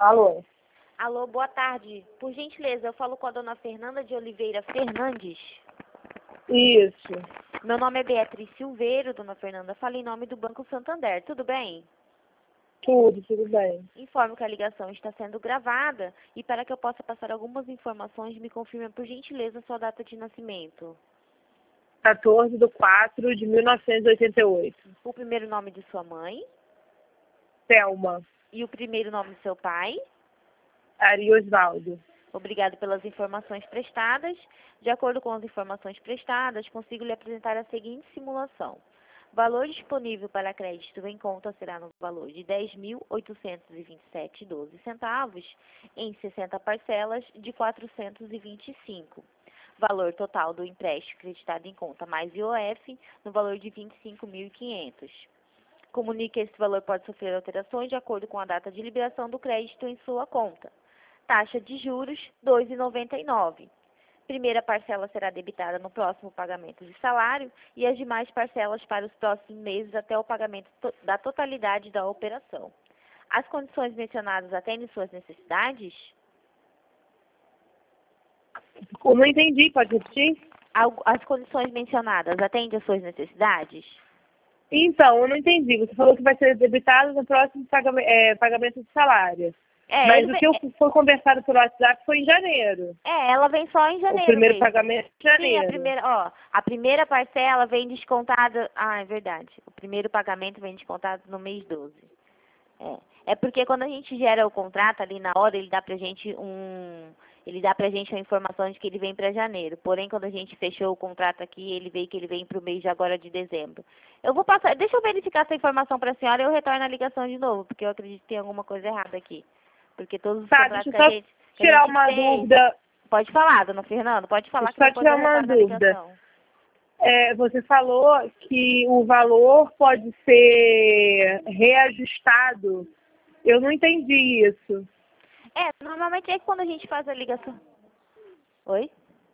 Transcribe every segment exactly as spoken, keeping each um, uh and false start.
Alô? Alô, boa tarde. Por gentileza, eu falo com a dona Fernanda de Oliveira Fernandes. Isso. Meu nome é Beatriz Silveiro, dona Fernanda. Falo em nome do Banco Santander. Tudo bem? Tudo, tudo bem. Informo que a ligação está sendo gravada e para que eu possa passar algumas informações, me confirme por gentileza sua data de nascimento. quatorze de quatro de mil novecentos e oitenta e oito. O primeiro nome de sua mãe Thelma. e o primeiro nome de seu pai. Ari Osvaldo. Obrigado pelas informações prestadas. De acordo com as informações prestadas, consigo lhe apresentar a seguinte simulação. Valor disponível para crédito em conta será no valor de dez mil oitocentos e vinte e sete vírgula doze centavos em sessenta parcelas de quatrocentos e vinte e cinco. Valor total do empréstimo acreditado em conta mais I O F no valor de vinte e cinco mil e quinhentos. Comunique que esse valor pode sofrer alterações de acordo com a data de liberação do crédito em sua conta. Taxa de juros, dois reais e noventa e nove centavos. Primeira parcela será debitada no próximo pagamento de salário e as demais parcelas para os próximos meses até o pagamento to- da totalidade da operação. As condições mencionadas atendem suas necessidades? Eu não entendi, pode repetir? Algu- As condições mencionadas atendem às suas necessidades? Então, eu não entendi. Você falou que vai ser debitado no próximo pagame- é, pagamento de salário. É, Mas ele o vem- que eu, foi conversado pelo WhatsApp foi em janeiro. é, ela vem só em O janeiro primeiro mesmo. pagamento em Sim, a janeiro. primeira, ó, a primeira parcela vem descontada. Ah, é verdade. O primeiro pagamento vem descontado no mês doze. É. É porque quando a gente gera o contrato ali na hora, ele dá pra gente um. Ele dá pra gente uma informação de que ele vem para janeiro. Porém, quando a gente fechou o contrato aqui, ele veio que ele vem pro mês de agora de dezembro. Eu vou passar. Deixa eu verificar essa informação pra senhora e eu retorno a ligação de novo, porque eu acredito que tem alguma coisa errada aqui. Porque todos os Tá, contratos deixa que eu a só gente. que a tirar gente uma fez- dúvida. Pode falar, dona Fernanda, pode falar Deixa que eu só depois eu tirar uma retorno a dúvida. ligação. É, você falou que o valor pode ser reajustado. Eu não entendi isso. É, normalmente é quando a gente faz a ligação. Oi?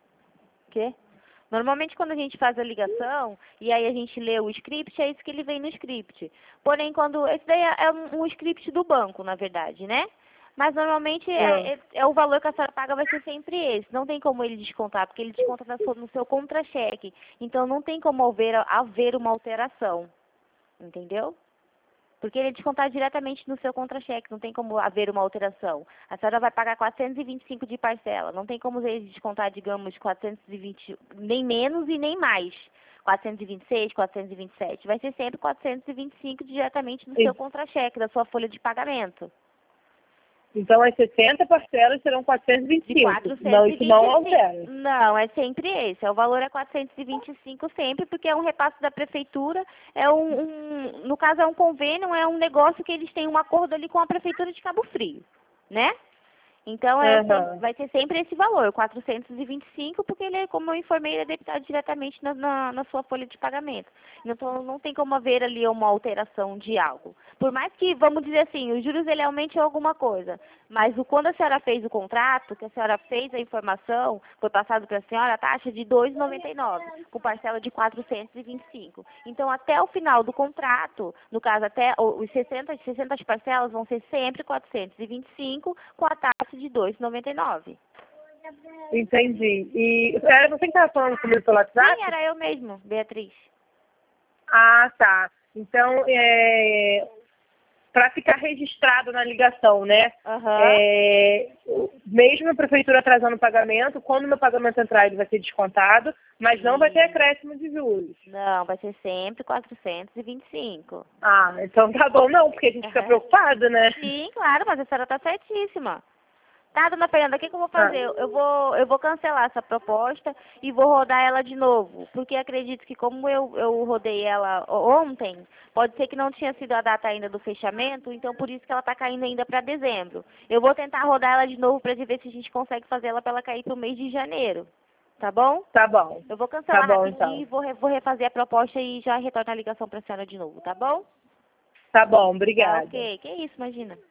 Quê? Normalmente quando a gente faz a ligação e aí a gente lê o script, é isso que ele vem no script. Porém, quando. Esse daí é é um, um script do banco, na verdade, né? Mas normalmente é, é, é o valor que a senhora paga vai ser sempre esse. Não tem como ele descontar, porque ele desconta na sua- no seu contra-cheque. Então não tem como haver, haver uma alteração. Entendeu? Porque ele é descontado diretamente no seu contra-cheque, não tem como haver uma alteração. A senhora vai pagar quatrocentos e vinte e cinco de parcela, não tem como ele descontar, digamos, quatrocentos e vinte, nem menos e nem mais. quatrocentos e vinte e seis, quatrocentos e vinte e sete. Vai ser sempre quatrocentos e vinte e cinco diretamente no E- seu contra-cheque, da sua folha de pagamento. Então, as sessenta parcelas serão quatrocentos e vinte e De cinco. quatrocentos Não, e isso vinte não e cinco. altera. Não, é sempre esse. O valor é quatrocentos e vinte e cinco sempre, porque é um repasse da prefeitura. É um, um, no caso, é um convênio, é um negócio que eles têm um acordo ali com a prefeitura de Cabo Frio, né? Então, é, Aham. vai ser sempre esse valor, quatrocentos e vinte e cinco, porque ele, é, como eu informei, ele é debitado diretamente na, na, na sua folha de pagamento. Então, não tem como haver ali uma alteração de algo. Por mais que, vamos dizer assim, os juros ele aumente alguma coisa, mas o, quando a senhora fez o contrato, que a senhora fez a informação, foi passado para a senhora a taxa de dois reais e noventa e nove centavos, com parcela de quatrocentos e vinte e cinco. Então, até o final do contrato, no caso, até o- os sessenta, sessenta parcelas vão ser sempre quatrocentos e vinte e cinco, com a taxa de dois reais e noventa e nove centavos. Entendi. E era você que estava falando comigo pelo WhatsApp? Sim, era eu mesmo, Beatriz. Ah, tá. Então, é, para ficar registrado na ligação, né? Aham. É, mesmo a prefeitura atrasando o pagamento, quando o meu pagamento entrar, ele vai ser descontado, mas não vai ter Sim. acréscimo de juros. Não, vai ser sempre quatrocentos e vinte e cinco. Ah, então tá bom, não, porque a gente fica preocupado, né? Sim, claro, mas a senhora está certíssima. Tá, dona Fernanda, o que, que eu vou fazer? Ah. Eu vou, eu vou cancelar essa proposta e vou rodar ela de novo. Porque acredito que como eu, eu rodei ela ontem, pode ser que não tinha sido a data ainda do fechamento, então por isso que ela está caindo ainda para dezembro. Eu vou tentar rodar ela de novo para ver se a gente consegue fazer ela para ela cair para o mês de janeiro. Tá bom? Tá bom. Eu vou cancelar Tá bom, rapidinho então. e vou, re- vou refazer a proposta e já retorno a ligação para a senhora de novo, tá bom? Tá bom, Tá, obrigada. ok. Que isso, imagina.